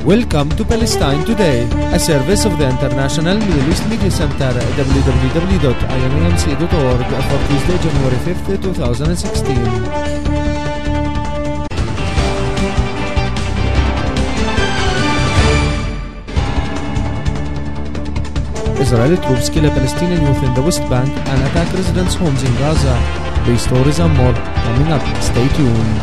Welcome to Palestine Today, a service of the International Middle East Media Center, www.imamc.org, for Tuesday, January 5th, 2016. Israeli troops kill a Palestinian youth in the West Bank and attack residents' homes in Gaza. These stories and more coming up. Stay tuned.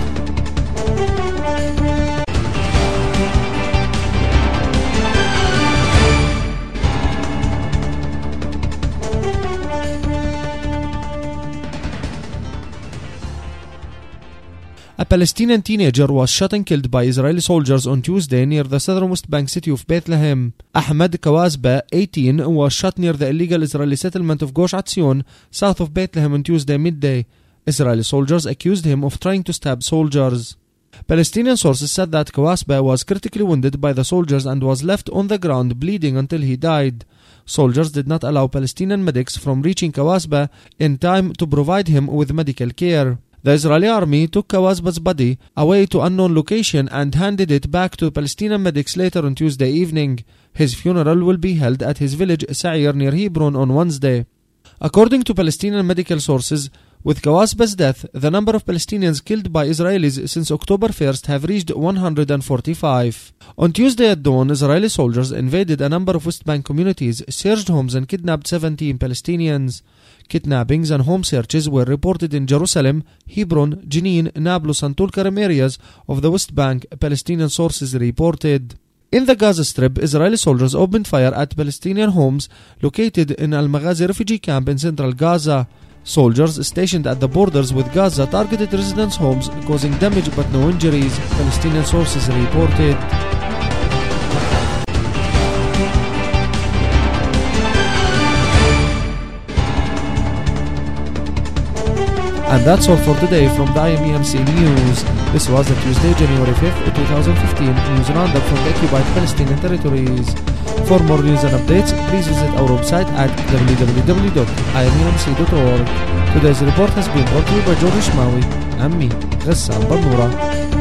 A Palestinian teenager was shot and killed by Israeli soldiers on Tuesday near the southern West Bank city of Bethlehem. Ahmed Kawasba, 18, was shot near the illegal Israeli settlement of Gush Atzion, south of Bethlehem on Tuesday midday. Israeli soldiers accused him of trying to stab soldiers. Palestinian sources said that Kawasba was critically wounded by the soldiers and was left on the ground bleeding until he died. Soldiers did not allow Palestinian medics from reaching Kawasba in time to provide him with medical care. The Israeli army took Kawasba's body away to unknown location and handed it back to Palestinian medics later on Tuesday evening. His funeral will be held at his village Sa'ir near Hebron on Wednesday. According to Palestinian medical sources, with Kawasba's death, the number of Palestinians killed by Israelis since October 1st have reached 145. On Tuesday at dawn, Israeli soldiers invaded a number of West Bank communities, searched homes and kidnapped 17 Palestinians. Kidnappings and home searches were reported in Jerusalem, Hebron, Jenin, Nablus and Tulkarem areas of the West Bank, Palestinian sources reported. In the Gaza Strip, Israeli soldiers opened fire at Palestinian homes located in Al-Maghazi refugee camp in central Gaza. Soldiers stationed at the borders with Gaza targeted residents' homes, causing damage but no injuries, Palestinian sources reported. And that's all for today from the IMEMC News. This was the Tuesday, January 5th, 2015 news roundup from the occupied Palestinian territories. For more news and updates, please visit our website at www.imemc.org. Today's report has been brought to you by George Ishmawi and me, Ghassan Bannoura.